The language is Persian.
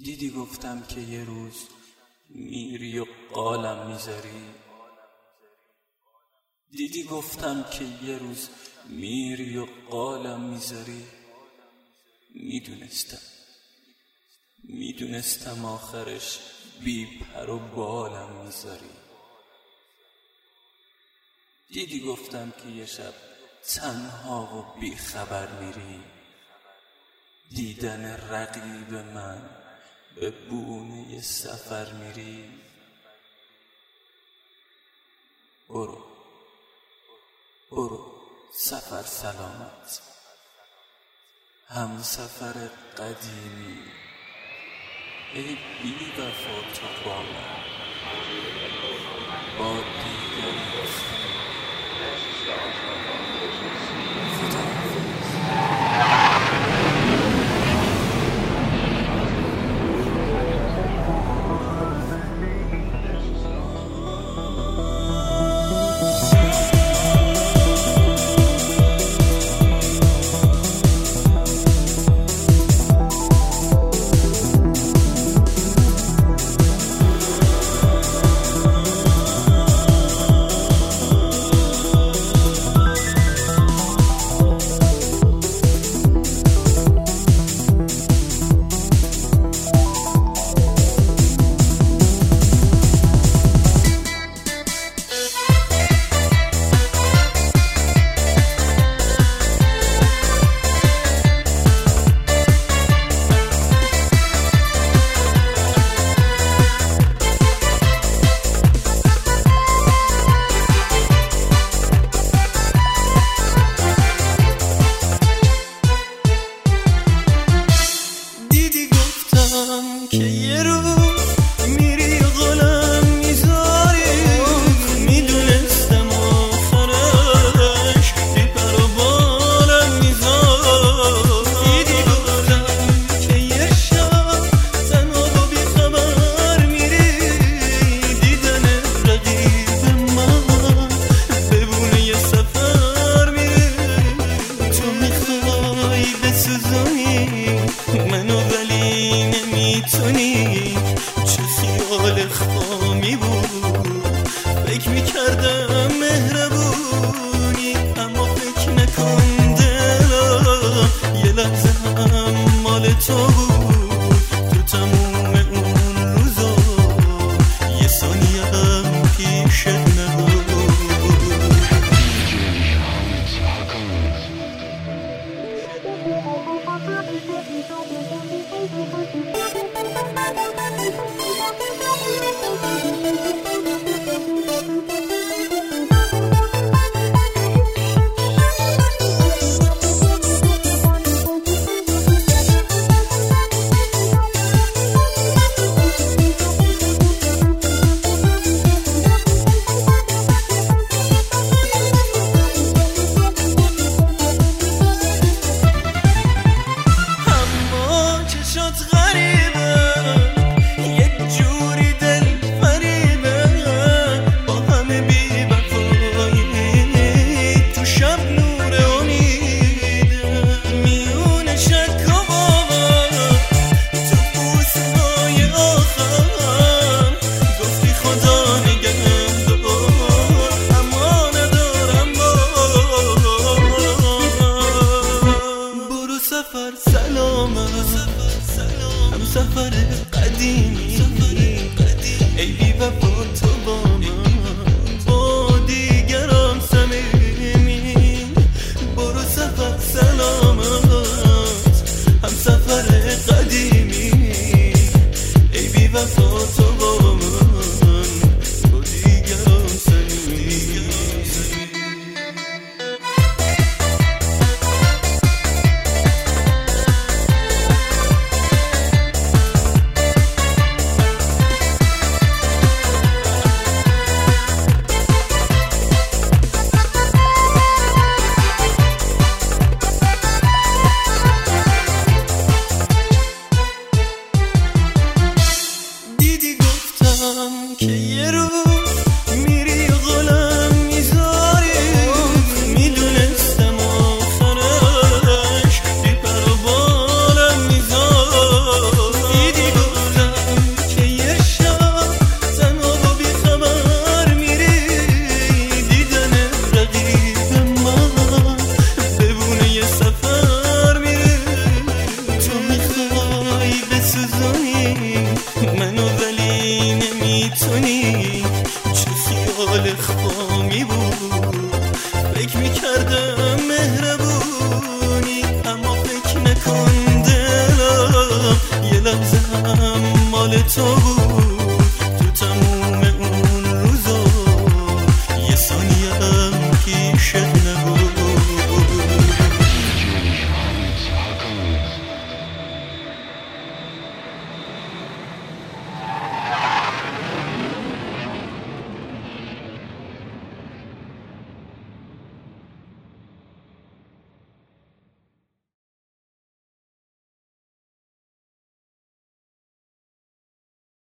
دیدی گفتم که یه روز میری و قالم میذاری. دیدی گفتم که یه روز میری و قالم میذاری. میدونستم آخرش بی پر و بالم میذاری. دیدی گفتم که یه شب تنها و بی خبر میری. دیدن رقیب من به بونه سفر میری. برو سفر سلامت، هم سفر قدیمی. ای بی وفا تو با من، با دیگری که یه روز میری و قلم میذاری. میدونستم آخرش بی پر و بالم میذاری. دیدی گفتم که یه شب تنها و بی خبر میری. دیدن رقیب من به بونه سفر میری. تو میخوای بسوزونی منو ولی نمیتونی. چه خیال خامی بود، فکر میکردم مهربونی. اما فکر نکن دلم یه لحظه هم مال تو بود. تو تموم اون روزا یه ثانیه هم پیشت نبود. هم سفر قدیمی. ای بی وفا تو با من، با دیگران صمیمی. برو سفر سلامت، هم سفر قدیمی. ای بی وفا تو با من، با دیگران صمیمی. لحظه هم مال تو بود.